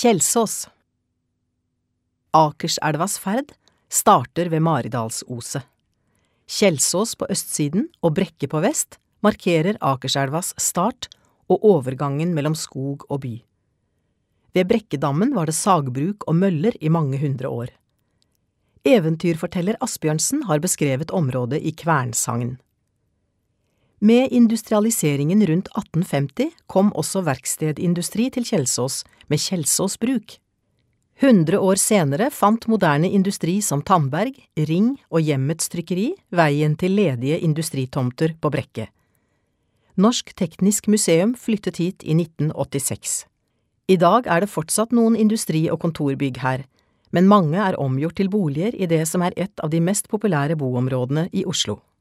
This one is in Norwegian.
Kjelsås. Akerselvas ferd starter ved Maridalsoset. Kjelsås på østsiden og Brekke på vest markerer Akerselvas start og overgangen mellom skog og by. Ved Brekkedammen var det sagbruk og møller i mange hundre år. Eventyrforteller Asbjørnsen har beskrevet området i Kvernsagn. Med industrialiseringen rundt 1850 kom også verkstedindustri til Kjelsås med Kjelsås bruk. 100 år senere fant moderne industri som Tandberg, Ring og Hjemmets trykkeri veien til ledige industritomter på Brekke. Norsk Teknisk Museum flyttet hit i 1986. I dag er det fortsatt noen industri- og kontorbygg her, men mange er omgjort til boliger i det som er et av de mest populære boområdene i Oslo.